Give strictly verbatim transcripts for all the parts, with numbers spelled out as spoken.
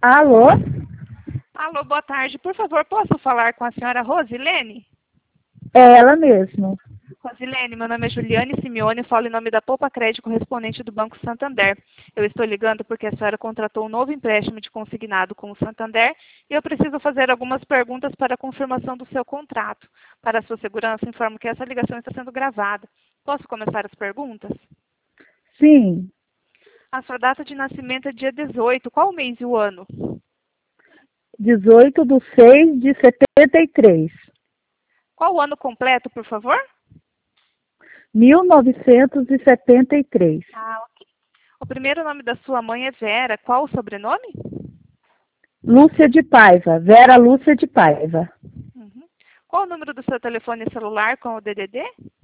Alô? Alô, boa tarde. Por favor, posso falar com a senhora Rosilene? É ela mesmo. Rosilene, meu nome é Juliane Simeone, falo em nome da Poupa Crédito, correspondente do Banco Santander. Eu estou ligando porque a senhora contratou um novo empréstimo de consignado com o Santander e eu preciso fazer algumas perguntas para a confirmação do seu contrato. Para a sua segurança, informo que essa ligação está sendo gravada. Posso começar as perguntas? Sim, A sua data de nascimento é dia dezoito. Qual o mês e o ano? dezoito de seis de setenta e três. Qual o ano completo, por favor? mil novecentos e setenta e três. Ah, ok. O primeiro nome da sua mãe é Vera. Qual o sobrenome? Lúcia de Paiva. Vera Lúcia de Paiva. Uhum. Qual o número do seu telefone celular com o D D D?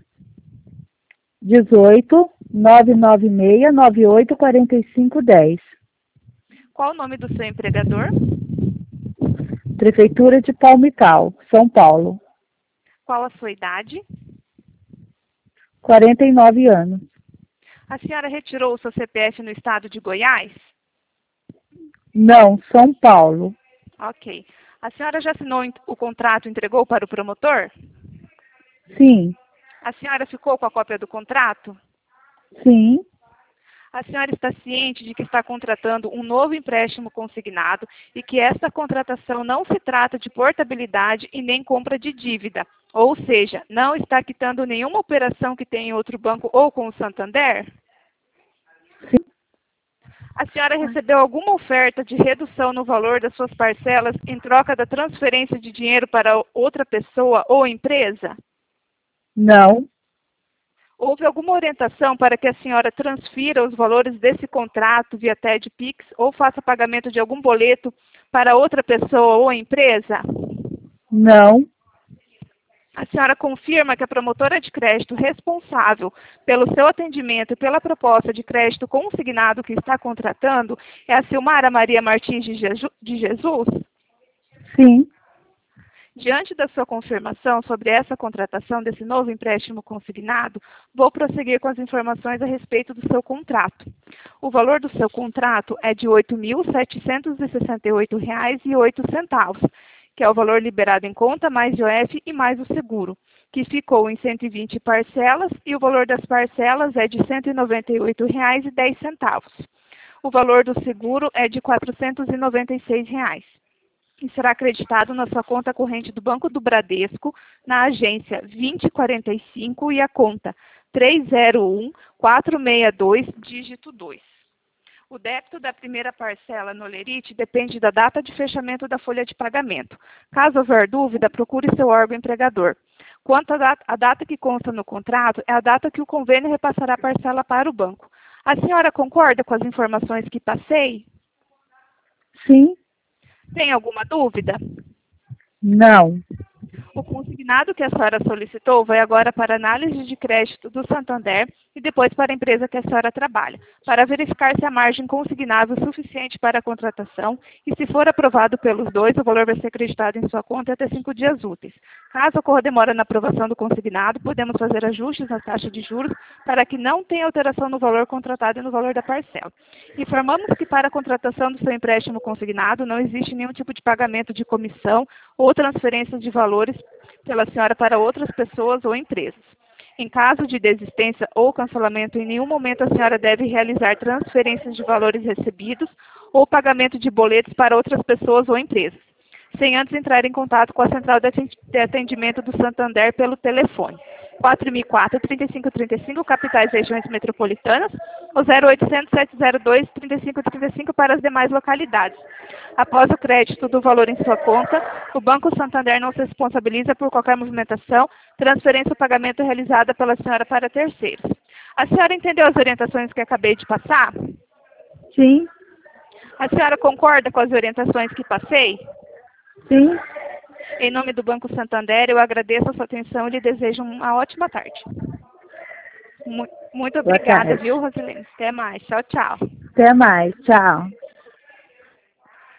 dezoito, nove nove seis, nove oito quatro cinco um zero. Qual o nome do seu empregador? Prefeitura de Palmital, São Paulo. Qual a sua idade? quarenta e nove anos. A senhora retirou o seu C P F no estado de Goiás? Não, São Paulo. Ok. A senhora já assinou o contrato e entregou para o promotor? Sim, A senhora ficou com a cópia do contrato? sim, A senhora está ciente de que está contratando um novo empréstimo consignado e que esta contratação não se trata de portabilidade e nem compra de dívida, ou seja, não está quitando nenhuma operação que tenha em outro banco ou com o Santander? sim. A senhora recebeu alguma oferta de redução no valor das suas parcelas em troca da transferência de dinheiro para outra pessoa ou empresa? Não, Houve alguma orientação para que a senhora transfira os valores desse contrato via T E D Pix ou faça pagamento de algum boleto para outra pessoa ou empresa? não, A senhora confirma que a promotora de crédito responsável pelo seu atendimento e pela proposta de crédito consignado que está contratando é a Silmara Maria Martins de Jeju- de Jesus? sim, Diante da sua confirmação sobre essa contratação desse novo empréstimo consignado, vou prosseguir com as informações a respeito do seu contrato. O valor do seu contrato é de oito mil setecentos e sessenta e oito reais e oito centavos, que é o valor liberado em conta, mais I O F e mais o seguro, que ficou em cento e vinte parcelas e o valor das parcelas é de cento e noventa e oito reais e dez centavos. O valor do seguro é de quatrocentos e noventa e seis reais. E será acreditado na sua conta corrente do Banco do Bradesco, na agência vinte quarenta e cinco e a conta três zero um quatro seis dois, dígito dois. O débito da primeira parcela no Lerite depende da data de fechamento da folha de pagamento. Caso houver dúvida, procure seu órgão empregador. Quanto à data, a data que consta no contrato, é a data que o convênio repassará a parcela para o banco. A senhora concorda com as informações que passei? sim, Tem alguma dúvida? não. O consignado que a senhora solicitou vai agora para análise de crédito do Santander e depois para a empresa que a senhora trabalha, para verificar se a margem consignável é suficiente para a contratação e, se for aprovado pelos dois, o valor vai ser acreditado em sua conta até cinco dias úteis. Caso ocorra demora na aprovação do consignado, podemos fazer ajustes na taxa de juros para que não tenha alteração no valor contratado e no valor da parcela. Informamos que para a contratação do seu empréstimo consignado não existe nenhum tipo de pagamento de comissão ou transferência de valores pela senhora para outras pessoas ou empresas. Em caso de desistência ou cancelamento, em nenhum momento a senhora deve realizar transferências de valores recebidos ou pagamento de boletos para outras pessoas ou empresas, sem antes entrar em contato com a central de atendimento do Santander pelo telefone quatro mil e quatro, trinta e cinco trinta e cinco, capitais e regiões metropolitanas, ou zero oitocentos, sete zero dois, trinta e cinco trinta e cinco para as demais localidades. Após o crédito do valor em sua conta, o Banco Santander não se responsabiliza por qualquer movimentação, transferência ou pagamento realizada pela senhora para terceiros. A senhora entendeu as orientações que acabei de passar? Sim, A senhora concorda com as orientações que passei? sim. Em nome do Banco Santander, eu agradeço a sua atenção e lhe desejo uma ótima tarde. Mu- Muito Boa obrigada, tarde. viu, Rosilene? Até mais. Tchau, tchau. Até mais. Tchau.